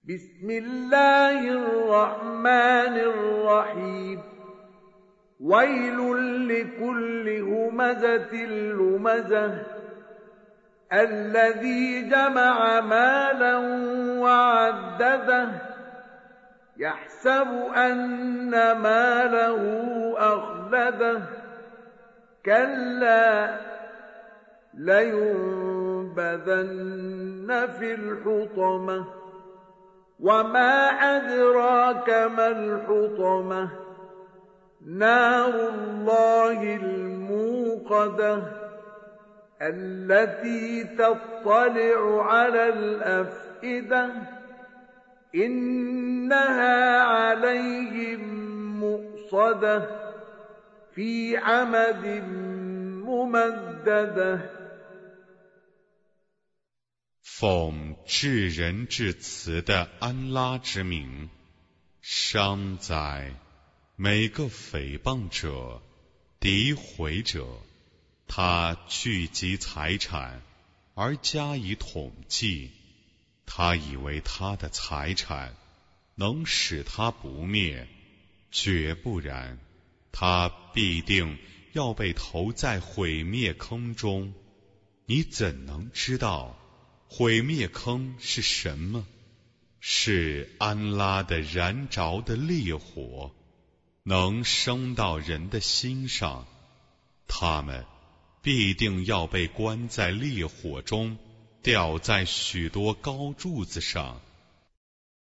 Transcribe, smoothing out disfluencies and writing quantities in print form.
بسم الله الرحمن الرحيم ويل لكل همزة لمزة الذي جمع مالا وعدده يحسب أن ماله أخلده كلا لينبذن في الحطمة وما أدراك ما الحطمة نار الله الموقدة التي تطلع على الأفئدة إنها عليهم مؤصدة في عمد ممددة 奉至仁至慈的安拉之名，伤哉！每个诽谤者、诋毁者，他聚集财产而加以统计，他以为他的财产能使他不灭，绝不然，他必定要被投在毁灭坑中。你怎能知道毁灭坑是什么？是安拉的燃着的烈火，能升到人的心上，他们必定要被关在烈火中，吊在许多高柱子上。